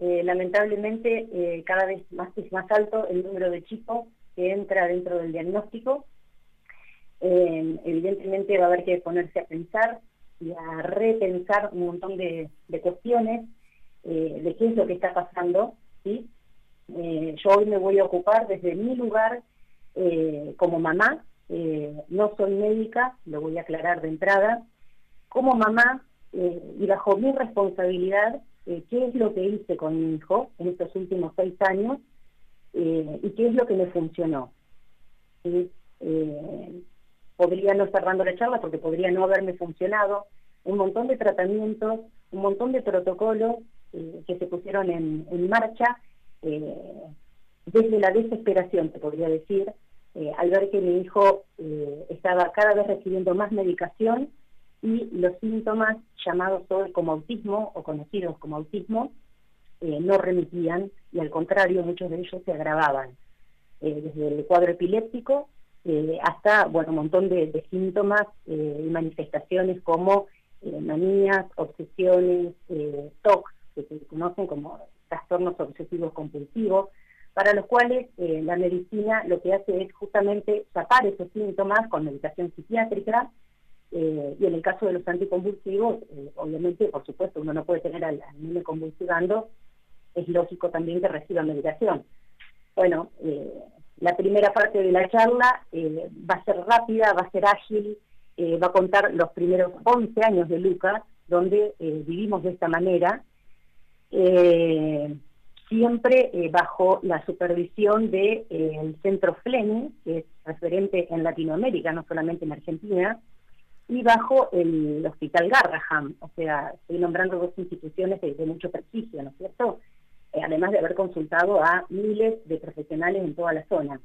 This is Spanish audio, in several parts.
lamentablemente cada vez es más alto el número de chicos que entra dentro del diagnóstico. Evidentemente va a haber que ponerse a pensar y a repensar un montón de cuestiones de qué es lo que está pasando, ¿sí? Yo hoy me voy a ocupar desde mi lugar como mamá, no soy médica, lo voy a aclarar de entrada, como mamá y bajo mi responsabilidad, qué es lo que hice con mi hijo en estos últimos 6 años y qué es lo que me funcionó. ¿Sí? Podría no estar dando la charla porque podría no haberme funcionado, un montón de tratamientos, un montón de protocolos que se pusieron en marcha desde la desesperación, te podría decir, al ver que mi hijo estaba cada vez recibiendo más medicación y los síntomas llamados hoy como autismo o conocidos como autismo no remitían y al contrario muchos de ellos se agravaban, desde el cuadro epiléptico hasta un montón de síntomas y manifestaciones como manías, obsesiones, TOC, que se conocen como trastornos obsesivos compulsivos, para los cuales la medicina lo que hace es justamente tapar esos síntomas con medicación psiquiátrica, y en el caso de los anticonvulsivos, obviamente, por supuesto, uno no puede tener al niño convulsivando, es lógico también que reciba medicación. Bueno, la primera parte de la charla va a ser rápida, va a ser ágil, va a contar los primeros 11 años de Lucas, donde vivimos de esta manera, siempre bajo la supervisión del Centro Fleming, que es referente en Latinoamérica, no solamente en Argentina, y bajo el Hospital Garraham, o sea, estoy nombrando 2 instituciones de mucho prestigio, ¿no es cierto? Además de haber consultado a miles de profesionales en toda la zona.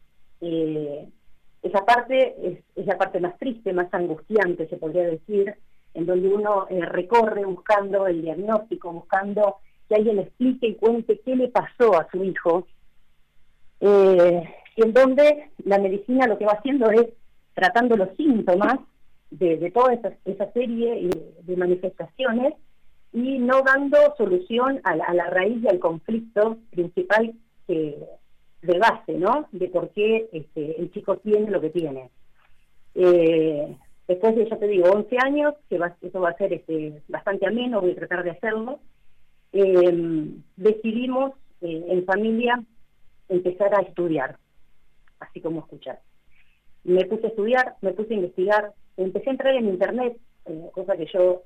Esa parte es la parte más triste, más angustiante, se podría decir, en donde uno recorre buscando el diagnóstico, buscando que alguien le explique y cuente qué le pasó a su hijo, y en donde la medicina lo que va haciendo es tratando los síntomas de toda esa serie de manifestaciones y no dando solución a la raíz y al conflicto principal de base, ¿no? De por qué el chico tiene lo que tiene. Después de, ya te digo, 11 años, eso va a ser bastante ameno, voy a tratar de hacerlo, decidimos en familia empezar a estudiar, así como escuchar. Me puse a estudiar, me puse a investigar, empecé a entrar en internet, cosa que yo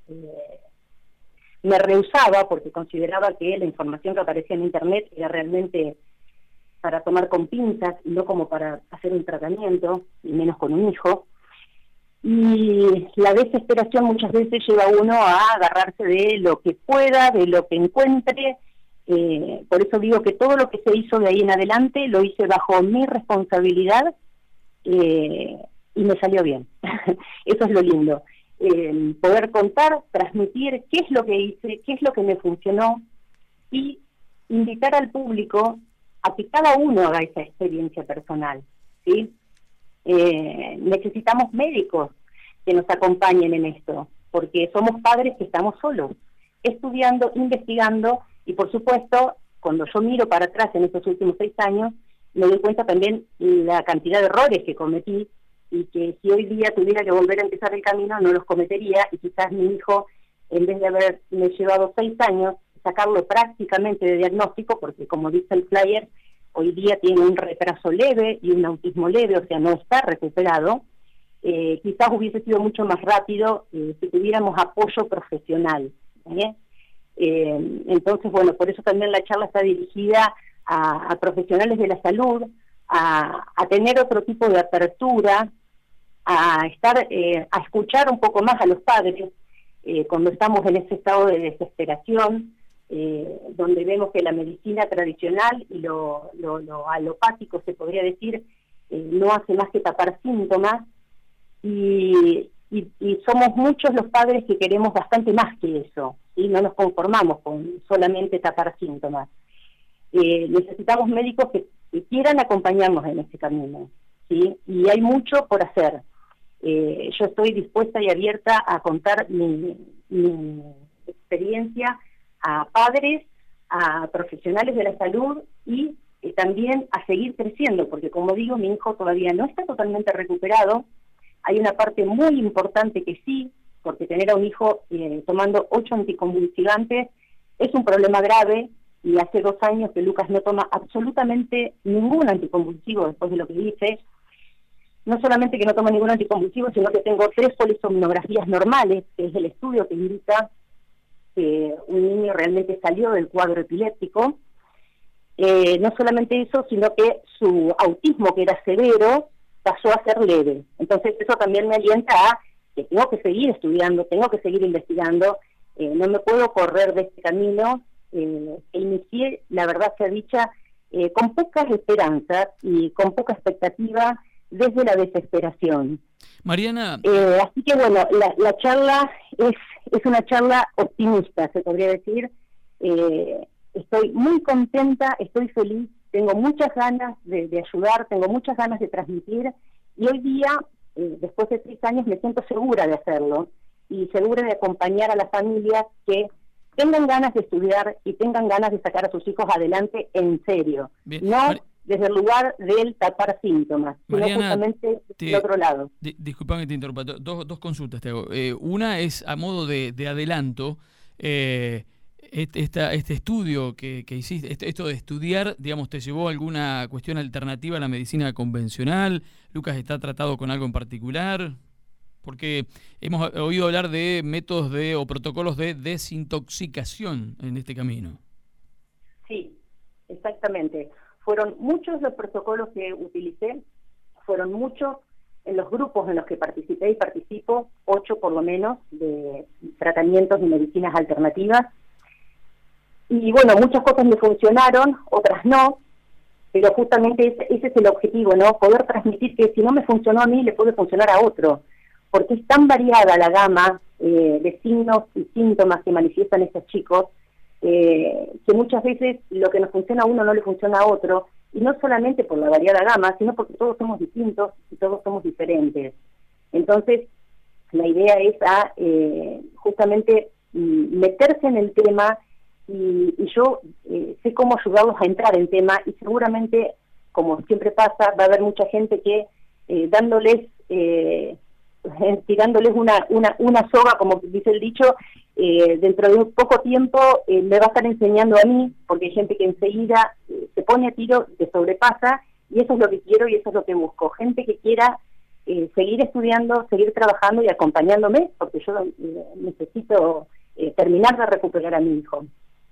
me rehusaba porque consideraba que la información que aparecía en internet era realmente para tomar con pinzas y no como para hacer un tratamiento, y menos con un hijo. Y la desesperación muchas veces lleva a uno a agarrarse de lo que pueda, de lo que encuentre. Por eso digo que todo lo que se hizo de ahí en adelante lo hice bajo mi responsabilidad, y me salió bien. Eso es lo lindo. Poder contar, transmitir qué es lo que hice, qué es lo que me funcionó y invitar al público a que cada uno haga esa experiencia personal, ¿sí? Necesitamos médicos que nos acompañen en esto, porque somos padres que estamos solos, estudiando, investigando, y por supuesto, cuando yo miro para atrás en estos últimos 6 años, me doy cuenta también la cantidad de errores que cometí, y que si hoy día tuviera que volver a empezar el camino, no los cometería, y quizás mi hijo, en vez de haberme llevado 6 años, sacarlo prácticamente de diagnóstico, porque como dice el flyer, hoy día tiene un retraso leve y un autismo leve, o sea, no está recuperado, quizás hubiese sido mucho más rápido si tuviéramos apoyo profesional. Entonces, bueno, por eso también la charla está dirigida a profesionales de la salud, a tener otro tipo de apertura, a escuchar un poco más a los padres cuando estamos en ese estado de desesperación, donde vemos que la medicina tradicional y lo alopático, se podría decir, no hace más que tapar síntomas, y somos muchos los padres que queremos bastante más que eso, y no nos conformamos con solamente tapar síntomas. Necesitamos médicos que quieran acompañarnos en este camino, ¿sí? Y hay mucho por hacer. Yo estoy dispuesta y abierta a contar mi experiencia a padres, a profesionales de la salud y también a seguir creciendo, porque como digo, mi hijo todavía no está totalmente recuperado. Hay una parte muy importante que sí, porque tener a un hijo tomando 8 anticonvulsivantes es un problema grave, y hace 2 años que Lucas no toma absolutamente ningún anticonvulsivo después de lo que dice. No solamente que no toma ningún anticonvulsivo, sino que tengo 3 polisomnografías normales, que es el estudio que indica que un niño realmente salió del cuadro epiléptico. No solamente eso, sino que su autismo, que era severo, pasó a ser leve. Entonces eso también me alienta a que tengo que seguir estudiando, tengo que seguir investigando, no me puedo correr de este camino, que inicié, la verdad sea dicha, con pocas esperanzas y con poca expectativa, desde la desesperación. Mariana... Así que bueno, la charla es una charla optimista, se podría decir. Estoy muy contenta, estoy feliz, tengo muchas ganas de ayudar, tengo muchas ganas de transmitir, y hoy día, después de 6 años, me siento segura de hacerlo, y segura de acompañar a las familias que tengan ganas de estudiar y tengan ganas de sacar a sus hijos adelante en serio. Bien. No desde el lugar del tapar síntomas, Mariana, sino justamente del otro lado. Disculpame que te interrumpa, dos consultas te hago. Una es a modo de adelanto, este estudio que hiciste, esto de estudiar, digamos, ¿te llevó a alguna cuestión alternativa a la medicina convencional? ¿Lucas está tratado con algo en particular? Porque hemos oído hablar de métodos o protocolos de desintoxicación en este camino. Sí, exactamente. Fueron muchos los protocolos que utilicé, fueron muchos en los grupos en los que participé y participo, 8 por lo menos, de tratamientos y medicinas alternativas. Y bueno, muchas cosas me funcionaron, otras no, pero justamente ese es el objetivo, ¿no? Poder transmitir que si no me funcionó a mí, le puede funcionar a otro, porque es tan variada la gama de signos y síntomas que manifiestan estos chicos, que muchas veces lo que nos funciona a uno no le funciona a otro, y no solamente por la variada gama, sino porque todos somos distintos y todos somos diferentes. Entonces, la idea es justamente meterse en el tema, y yo sé cómo ayudarlos a entrar en tema, y seguramente, como siempre pasa, va a haber mucha gente que tirándoles una soga, como dice el dicho, dentro de un poco tiempo me va a estar enseñando a mí, porque hay gente que enseguida se pone a tiro, se sobrepasa, y eso es lo que quiero y eso es lo que busco. Gente que quiera seguir estudiando, seguir trabajando y acompañándome, porque yo necesito terminar de recuperar a mi hijo.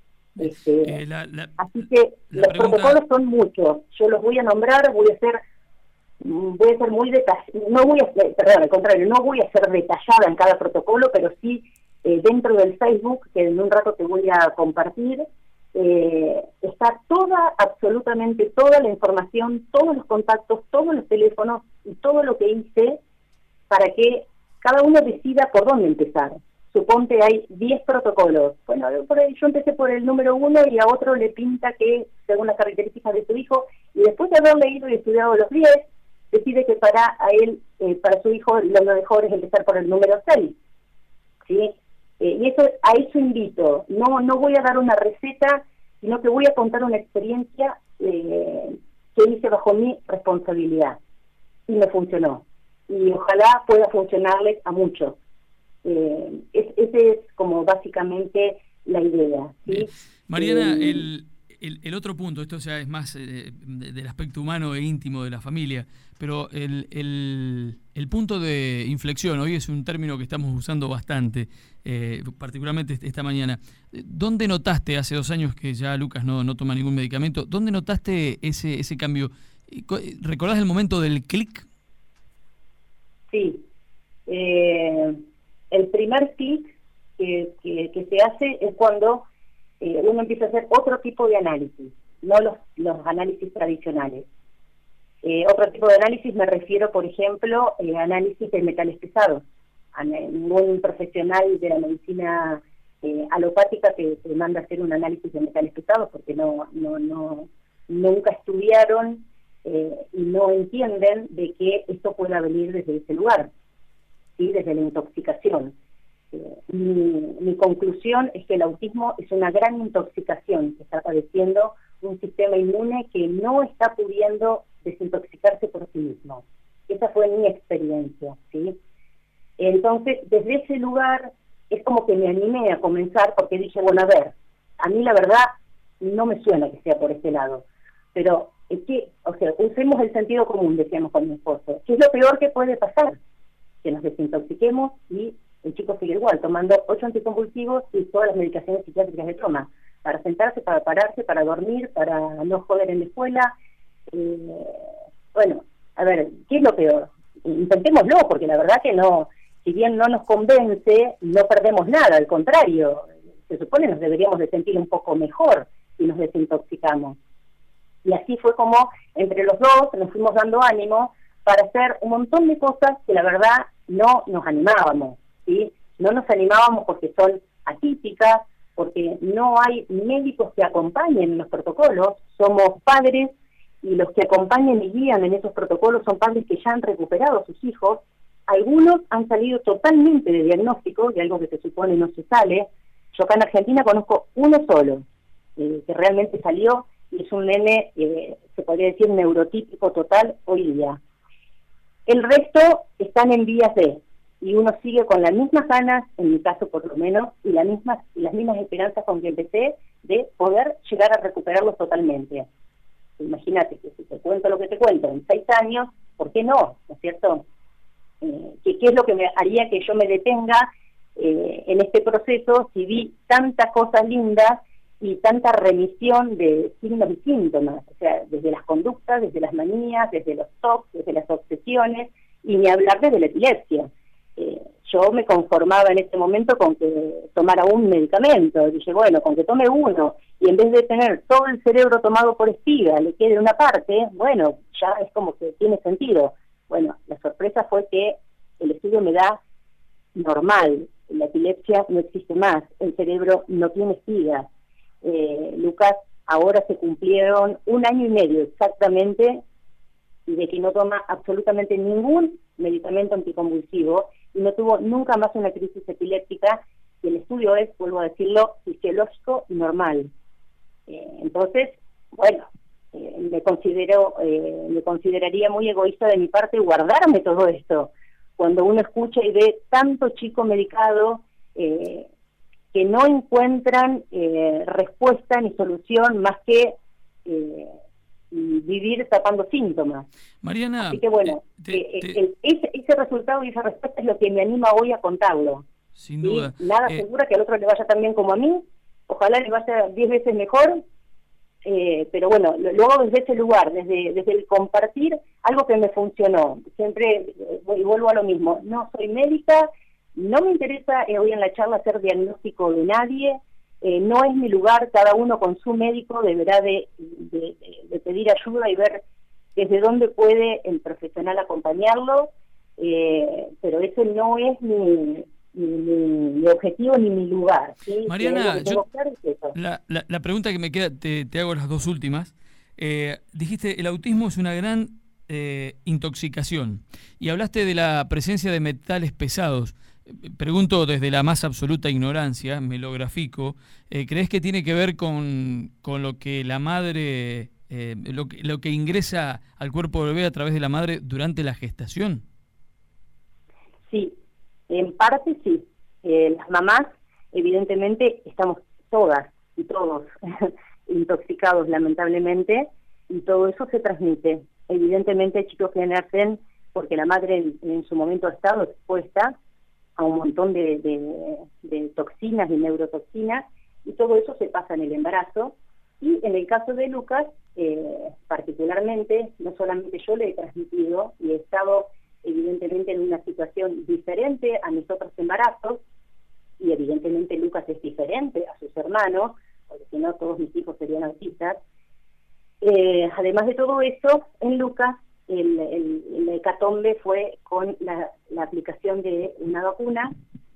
Así que los protocolos son muchos, yo los voy a nombrar, voy a ser muy detallada, al contrario, no voy a ser detallada en cada protocolo, pero sí dentro del Facebook, que en un rato te voy a compartir, está absolutamente toda la información, todos los contactos, todos los teléfonos y todo lo que hice para que cada uno decida por dónde empezar. Suponte hay 10 protocolos. Bueno, yo empecé por el número 1 y a otro le pinta que, según las características de su hijo, y después de haber leído y estudiado los 10, decide que para su hijo lo mejor es empezar por el número 6. ¿Sí? Y a eso invito. No voy a dar una receta, sino que voy a contar una experiencia que hice bajo mi responsabilidad. Y me funcionó. Y ojalá pueda funcionarles a muchos. Ese es como básicamente la idea, ¿sí? Mariana, el otro punto, esto ya es más del aspecto humano e íntimo de la familia, pero el punto de inflexión, hoy es un término que estamos usando bastante, particularmente esta mañana. ¿Dónde notaste, hace 2 años que ya Lucas no toma ningún medicamento, dónde notaste ese cambio? ¿Recordás el momento del clic? Sí. El primer clic que se hace es cuando uno empieza a hacer otro tipo de análisis, no los análisis tradicionales. Otro tipo de análisis me refiero, por ejemplo, análisis de metales pesados. Ningún profesional de la medicina alopática te manda a hacer un análisis de metales pesados porque nunca estudiaron y no entienden de que esto pueda venir desde ese lugar, ¿sí? Desde la intoxicación. Mi conclusión es que el autismo es una gran intoxicación que está padeciendo un sistema inmune que no está pudiendo desintoxicarse por sí mismo. Esa fue mi experiencia, ¿sí? Entonces, desde ese lugar es como que me animé a comenzar, porque dije, bueno, a ver, a mí la verdad no me suena que sea por este lado, pero es que, o sea, usemos el sentido común, decíamos con mi esposo, ¿qué es lo peor que puede pasar? Que nos desintoxiquemos y el chico sigue igual, tomando 8 anticonvulsivos y todas las medicaciones psiquiátricas que toma, para sentarse, para pararse, para dormir, para no joder en la escuela. Bueno, a ver, ¿qué es lo peor? Intentémoslo, porque la verdad que no, si bien no nos convence, no perdemos nada, al contrario, se supone nos deberíamos de sentir un poco mejor si nos desintoxicamos. Y así fue como entre los dos nos fuimos dando ánimo para hacer un montón de cosas que la verdad no nos animábamos, ¿sí? No nos animábamos porque son atípicas, porque no hay médicos que acompañen en los protocolos, somos padres y los que acompañan y guían en esos protocolos son padres que ya han recuperado a sus hijos. Algunos han salido totalmente de diagnóstico, de algo que se supone no se sale. Yo acá en Argentina conozco uno solo, que realmente salió, y es un nene, se podría decir, neurotípico total hoy día. El resto están en vías de, y uno sigue con las mismas ganas, en mi caso por lo menos, y las mismas esperanzas con que empecé, de poder llegar a recuperarlos totalmente. Imagínate que si te cuento lo que te cuento en 6 años, ¿por qué no? ¿No es cierto? ¿Qué es lo que me haría que yo me detenga en este proceso si vi tantas cosas lindas y tanta remisión de signos y síntomas? O sea, desde las conductas, desde las manías, desde los TOC, desde las obsesiones, y ni hablar desde la epilepsia. Yo me conformaba en ese momento con que tomara un medicamento. Dije, bueno, con que tome uno, y en vez de tener todo el cerebro tomado por espiga, le quede una parte, bueno, ya es como que tiene sentido. Bueno, la sorpresa fue que el estudio me da normal, la epilepsia no existe más, el cerebro no tiene espigas. Lucas, ahora se cumplieron 1 año y medio exactamente de que no toma absolutamente ningún medicamento anticonvulsivo y no tuvo nunca más una crisis epiléptica, y el estudio es, vuelvo a decirlo, fisiológico y normal. Entonces, bueno, me consideraría muy egoísta de mi parte guardarme todo esto. Cuando uno escucha y ve tanto chico medicado que no encuentran respuesta ni solución más que vivir tapando síntomas. Mariana, así que bueno, ese resultado y esa respuesta es lo que me anima hoy a contarlo. Sin duda. Nada asegura que al otro le vaya tan bien como a mí, ojalá le vaya 10 veces mejor, pero bueno, lo hago desde ese lugar, desde el compartir algo que me funcionó. Siempre vuelvo a lo mismo, no soy médica, no me interesa hoy en la charla hacer diagnóstico de nadie, no es mi lugar, cada uno con su médico deberá de pedir ayuda y ver desde dónde puede el profesional acompañarlo, pero ese no es mi objetivo ni mi lugar, ¿sí? Mariana, la pregunta que me queda, te hago las dos últimas. Dijiste, el autismo es una gran intoxicación, y hablaste de la presencia de metales pesados. Pregunto desde la más absoluta ignorancia, me lo grafico, ¿crees que tiene que ver con lo que la madre, lo que ingresa al cuerpo del bebé a través de la madre durante la gestación? Sí, en parte sí. Las mamás, evidentemente, estamos todas y todos intoxicados, lamentablemente, y todo eso se transmite. Evidentemente hay chicos que nacen porque la madre en su momento ha estado expuesta a un montón de toxinas y neurotoxinas, y todo eso se pasa en el embarazo. Y en el caso de Lucas, particularmente, no solamente yo le he transmitido y he estado evidentemente en una situación diferente a mis otros embarazos, y evidentemente Lucas es diferente a sus hermanos, porque si no todos mis hijos serían autistas. Además de todo eso, en Lucas el hecatombe fue con la aplicación de una vacuna,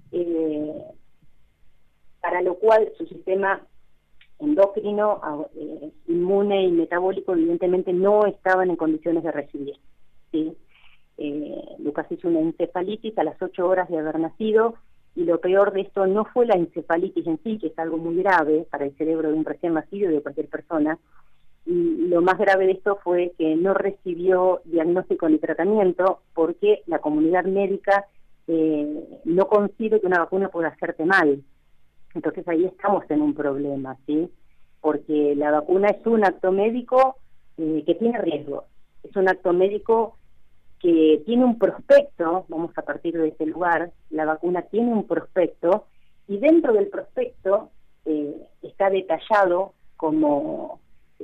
para lo cual su sistema endocrino, inmune y metabólico evidentemente no estaban en condiciones de recibir, ¿sí? Lucas hizo una encefalitis a las 8 horas de haber nacido, y lo peor de esto no fue la encefalitis en sí, que es algo muy grave para el cerebro de un recién nacido y de cualquier persona, y lo más grave de esto fue que no recibió diagnóstico ni tratamiento porque la comunidad médica no concibe que una vacuna pueda hacerte mal. Entonces ahí estamos en un problema, ¿sí? Porque la vacuna es un acto médico que tiene riesgo, es un acto médico que tiene un prospecto, vamos a partir de ese lugar, la vacuna tiene un prospecto, y dentro del prospecto está detallado como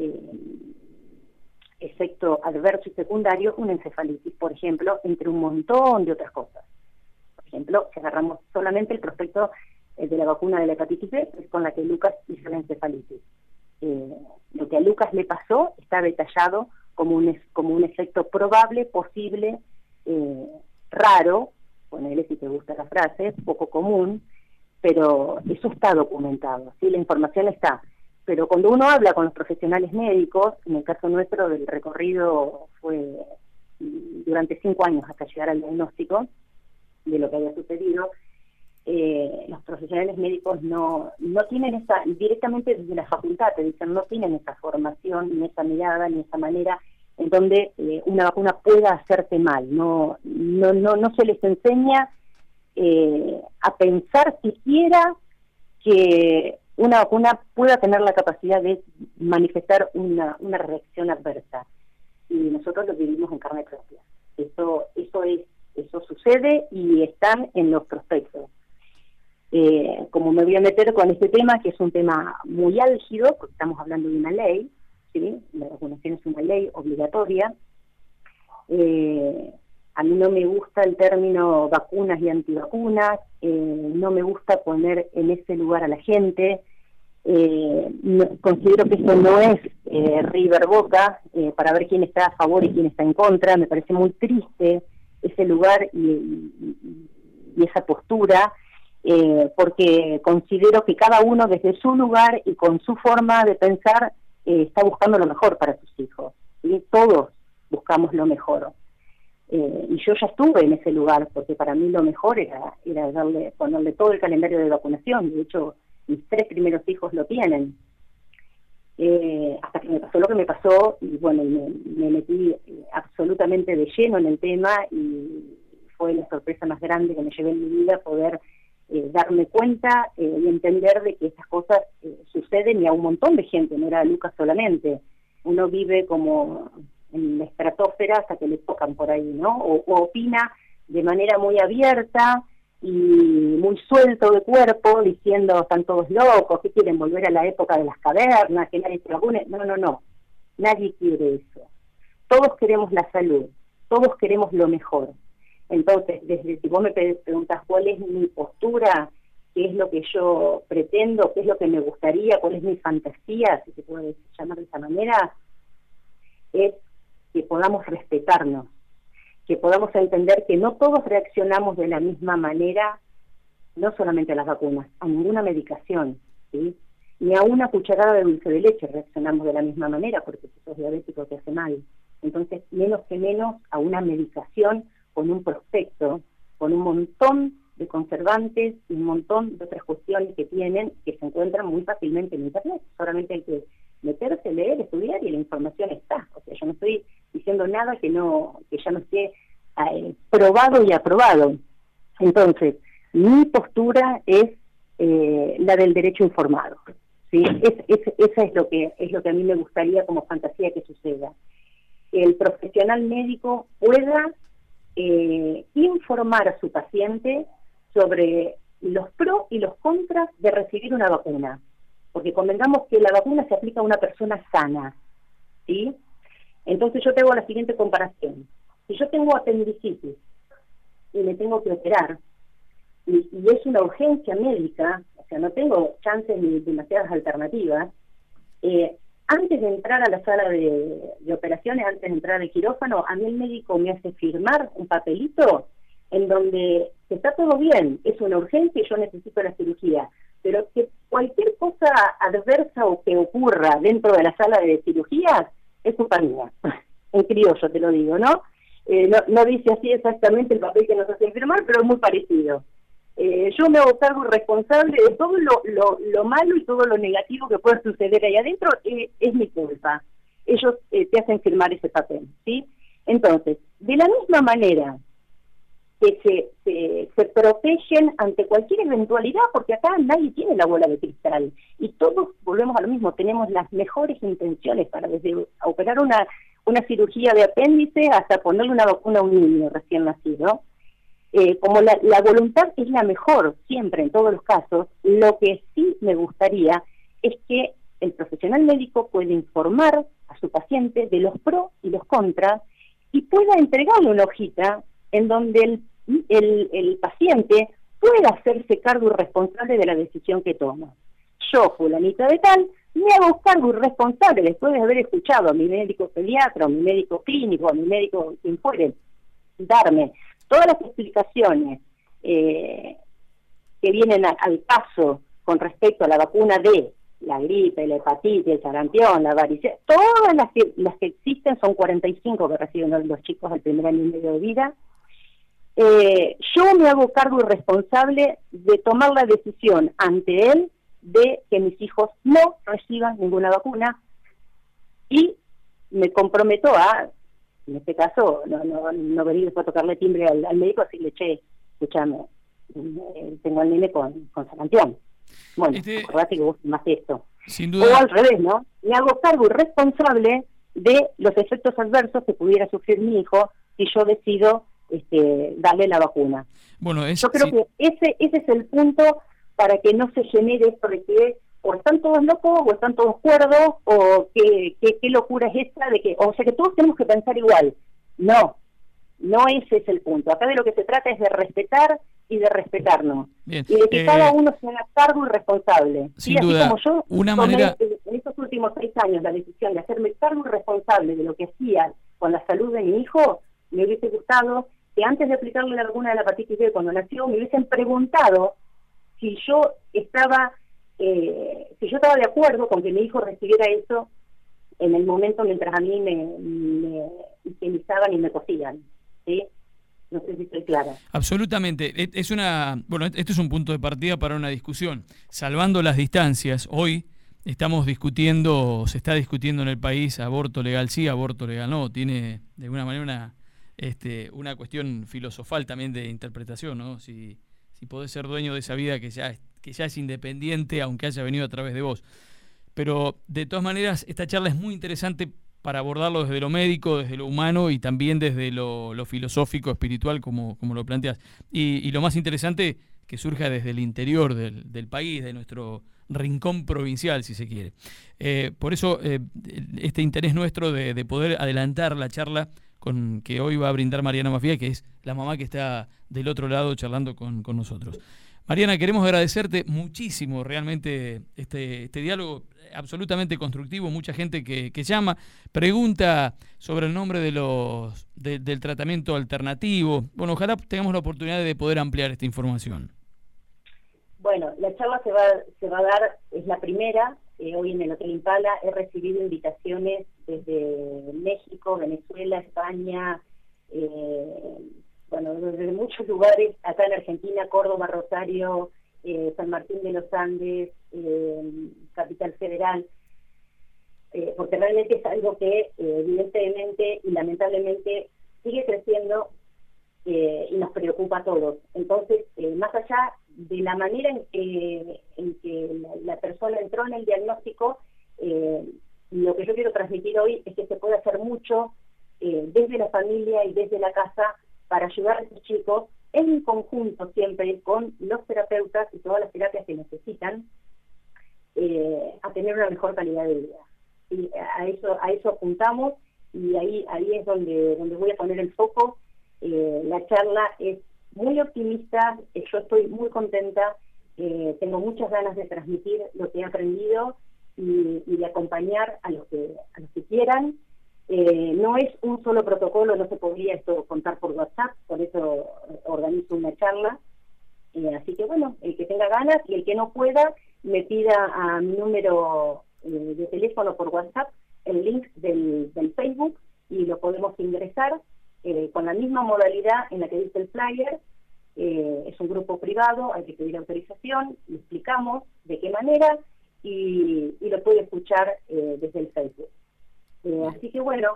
efecto adverso y secundario una encefalitis, por ejemplo, entre un montón de otras cosas. Por ejemplo, si agarramos solamente el prospecto de la vacuna de la hepatitis B, es con la que Lucas hizo la encefalitis. Lo que a Lucas le pasó está detallado como un efecto probable, posible, raro, ponele si te gusta la frase, poco común, pero eso está documentado, ¿sí? La información está. Pero cuando uno habla con los profesionales médicos, en el caso nuestro del recorrido fue durante 5 años hasta llegar al diagnóstico de lo que había sucedido, los profesionales médicos no tienen esa, directamente desde la facultad te dicen, no tienen esa formación, ni esa mirada, ni esa manera en donde una vacuna pueda hacerte mal. No se les enseña a pensar siquiera que una vacuna pueda tener la capacidad de manifestar una reacción adversa. Y nosotros lo vivimos en carne propia. Eso sucede y están en los prospectos. Como me voy a meter con este tema, que es un tema muy álgido, porque estamos hablando de una ley, ¿sí? La vacunación es una ley obligatoria. A mí no me gusta el término vacunas y antivacunas, no me gusta poner en ese lugar a la gente. Considero que eso no es River Boca para ver quién está a favor y quién está en contra. Me parece muy triste ese lugar y esa postura, porque considero que cada uno desde su lugar y con su forma de pensar está buscando lo mejor para sus hijos, ¿sí? Todos buscamos lo mejor. Y yo ya estuve en ese lugar, porque para mí lo mejor era ponerle todo el calendario de vacunación. De hecho, mis 3 primeros hijos lo tienen. Hasta que me pasó lo que me pasó, y bueno, me metí absolutamente de lleno en el tema, y fue la sorpresa más grande que me llevé en mi vida, poder darme cuenta y entender de que estas cosas suceden, y a un montón de gente, no era a Lucas solamente. Uno vive como en la estratosfera hasta que le tocan por ahí, ¿no? O opina de manera muy abierta y muy suelto de cuerpo, diciendo, están todos locos, que quieren volver a la época de las cavernas, que nadie se vacune. No, nadie quiere eso. Todos queremos la salud, todos queremos lo mejor. Entonces, desde si vos me preguntas cuál es mi postura, qué es lo que yo pretendo, qué es lo que me gustaría, cuál es mi fantasía, si se puede llamar de esa manera, es que podamos respetarnos, que podamos entender que no todos reaccionamos de la misma manera, no solamente a las vacunas, a ninguna medicación, ¿sí? Ni a una cucharada de dulce de leche reaccionamos de la misma manera, porque si sos diabético te hace mal. Entonces, menos que menos a una medicación con un prospecto, con un montón de conservantes y un montón de otras cuestiones que se encuentran muy fácilmente en Internet. Solamente hay que meterse, leer, estudiar, y la información está. O sea, yo no estoy diciendo nada que ya no esté probado y aprobado. Entonces, mi postura es la del derecho informado, ¿sí? Esa es lo que a mí me gustaría como fantasía que suceda. El profesional médico pueda informar a su paciente sobre los pros y los contras de recibir una vacuna, porque convengamos que la vacuna se aplica a una persona sana, ¿sí? Entonces yo te hago la siguiente comparación. Si yo tengo apendicitis y me tengo que operar, y es una urgencia médica, o sea, no tengo chances ni demasiadas alternativas, antes de entrar a la sala de operaciones, antes de entrar al quirófano, a mí el médico me hace firmar un papelito en donde está todo bien, es una urgencia y yo necesito la cirugía, pero que cualquier cosa adversa o que ocurra dentro de la sala de cirugías es culpa mía. En criollo te lo digo, ¿no? No dice así exactamente el papel que nos hacen firmar, pero es muy parecido. yo me hago cargo responsable de todo lo malo y todo lo negativo que pueda suceder ahí adentro, es mi culpa. Ellos te hacen firmar ese papel, ¿sí? Entonces, de la misma manera que se protegen ante cualquier eventualidad, porque acá nadie tiene la bola de cristal, y todos volvemos a lo mismo, tenemos las mejores intenciones para desde operar una cirugía de apéndice hasta ponerle una vacuna a un niño recién nacido. Como la voluntad es la mejor siempre en todos los casos, lo que sí me gustaría es que el profesional médico pueda informar a su paciente de los pros y los contras y pueda entregarle una hojita en donde el paciente pueda hacerse cargo y responsable de la decisión que toma. Yo, fulanita de tal, me hago cargo y responsable después de haber escuchado a mi médico pediatra, a mi médico clínico, a mi médico quien fuere, darme todas las explicaciones que vienen al caso con respecto a la vacuna de la gripe, la hepatitis, el sarampión, la varicela, todas las que existen, son 45 que reciben los chicos al primer año y medio de vida. Yo me hago cargo y responsable de tomar la decisión ante él de que mis hijos no reciban ninguna vacuna y me comprometo a, en este caso, no venir después a tocarle timbre al médico, decirle, che, escúchame, tengo al nene con sarampión. Bueno, acordate que vos firmaste esto. Sin duda. O al revés, ¿no? Me hago cargo y responsable de los efectos adversos que pudiera sufrir mi hijo si yo decido darle la vacuna. Bueno, yo creo que ese es el punto para que no se genere esto de que o están todos locos o están todos cuerdos o qué locura es esta de que, o sea que todos tenemos que pensar igual. No ese es el punto. Acá de lo que se trata es de respetar y de respetarnos. Bien. Y de que cada uno se haga cargo y responsable. Sin duda, así como yo una tomé manera... en estos últimos 6 años la decisión de hacerme cargo y responsable de lo que hacía con la salud de mi hijo, me hubiese gustado que antes de aplicarle la vacuna de la hepatitis B cuando nació, me hubiesen preguntado si yo estaba de acuerdo con que mi hijo recibiera eso en el momento mientras a mí me higienizaban y me cosían, ¿sí? No sé si estoy clara. Absolutamente. Bueno, este es un punto de partida para una discusión. Salvando las distancias, hoy se está discutiendo en el país aborto legal sí, aborto legal no. Tiene de alguna manera una cuestión filosofal también de interpretación, ¿no? Si podés ser dueño de esa vida que ya es independiente, aunque haya venido a través de vos. Pero de todas maneras, esta charla es muy interesante para abordarlo desde lo médico, desde lo humano y también desde lo filosófico, espiritual, como lo planteas. Y lo más interesante, que surja desde el interior del país, de nuestro rincón provincial, si se quiere. Por eso, este interés nuestro de poder adelantar la charla que hoy va a brindar Mariana Maffía, que es la mamá que está del otro lado charlando con nosotros. Mariana, queremos agradecerte muchísimo realmente este diálogo absolutamente constructivo. Mucha gente que llama, pregunta sobre el nombre del tratamiento alternativo. Bueno, ojalá tengamos la oportunidad de poder ampliar esta información. Bueno, la charla se va a dar, es la primera, hoy en el Hotel Impala. He recibido invitaciones desde México, Venezuela, España, desde muchos lugares, acá en Argentina, Córdoba, Rosario, San Martín de los Andes, Capital Federal, porque realmente es algo que evidentemente y lamentablemente sigue creciendo y nos preocupa a todos. Entonces, más allá de la manera en que la persona entró en el diagnóstico, lo que yo quiero transmitir hoy es que se puede hacer mucho desde la familia y desde la casa para ayudar a estos chicos en conjunto siempre con los terapeutas y todas las terapias que necesitan a tener una mejor calidad de vida. Y a eso apuntamos y ahí es donde voy a poner el foco. La charla es muy optimista, yo estoy muy contenta, tengo muchas ganas de transmitir lo que he aprendido y de acompañar a los que quieran. No es un solo protocolo, no se podría esto contar por WhatsApp, por eso organizo una charla. Así que bueno, el que tenga ganas y el que no pueda, me pida a mi número de teléfono por WhatsApp el link del Facebook y lo podemos ingresar con la misma modalidad en la que dice el flyer, es un grupo privado, hay que pedir autorización, le explicamos de qué manera y lo puede escuchar desde el Facebook. Así que bueno,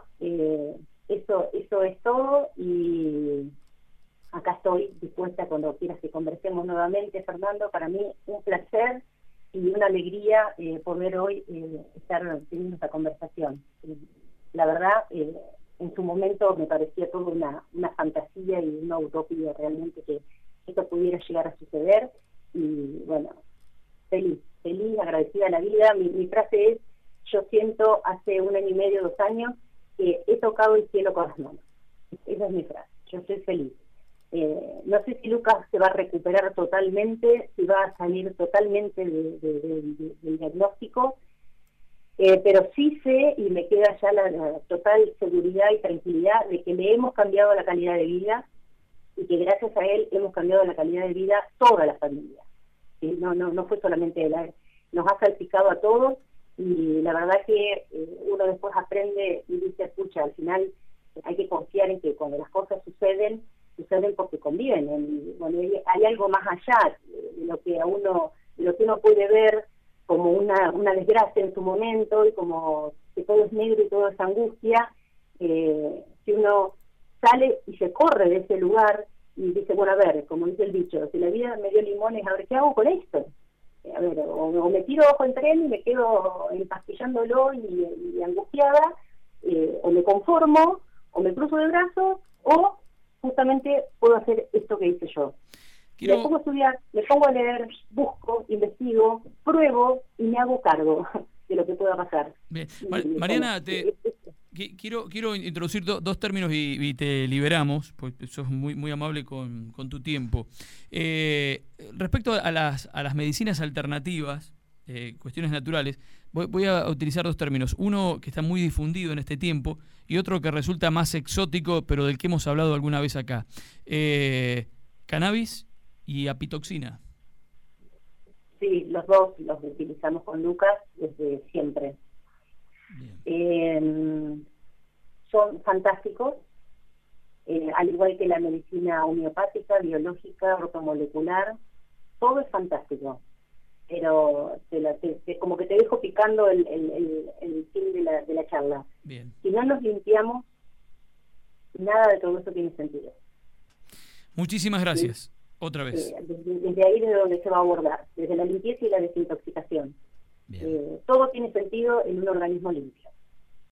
eso es todo y acá estoy dispuesta cuando quieras que conversemos nuevamente, Fernando. Para mí un placer y una alegría poder hoy estar teniendo esta conversación. La verdad, en su momento me parecía todo una fantasía y una utopía realmente que esto pudiera llegar a suceder y bueno, feliz, agradecida a la vida. Mi frase es: yo siento hace 1 año y medio, 2 años, que he tocado el cielo con las manos. Esa es mi frase, yo estoy feliz. No sé si Lucas se va a recuperar totalmente, si va a salir totalmente del diagnóstico, pero sí sé y me queda ya la total seguridad y tranquilidad de que le hemos cambiado la calidad de vida y que gracias a él hemos cambiado la calidad de vida toda la familia. ¿Sí? No fue solamente él, nos ha salpicado a todos y la verdad que uno después aprende y dice, escucha, al final hay que confiar en que cuando las cosas suceden porque conviven. Bueno, hay algo más allá de lo que uno puede ver como una desgracia en su momento y como que todo es negro y todo es angustia. Si uno sale y se corre de ese lugar y dice, bueno, a ver, como dice el dicho, si la vida me dio limones, a ver, ¿qué hago con esto? A ver, o me tiro bajo el tren y me quedo empastillándolo y angustiada, o me conformo, o me cruzo de brazos, o justamente puedo hacer esto que hice yo. Me pongo a estudiar, me pongo a leer, busco, investigo, pruebo y me hago cargo de lo que pueda pasar. Bien. Mariana, quiero introducir dos términos y te liberamos, porque sos muy amable con tu tiempo. Respecto a las medicinas alternativas, cuestiones naturales, voy a utilizar 2 términos. Uno que está muy difundido en este tiempo y otro que resulta más exótico, pero del que hemos hablado alguna vez acá. Cannabis y apitoxina. Sí, los dos los utilizamos con Lucas desde siempre. Son fantásticos, al igual que la medicina homeopática, biológica, ortomolecular, todo es fantástico. Pero como que te dejo picando el fin de la charla. Bien. Si no nos limpiamos, nada de todo eso tiene sentido. Muchísimas gracias. ¿Sí? Otra vez. Desde ahí es donde se va a abordar, desde la limpieza y la desintoxicación. Todo tiene sentido en un organismo limpio.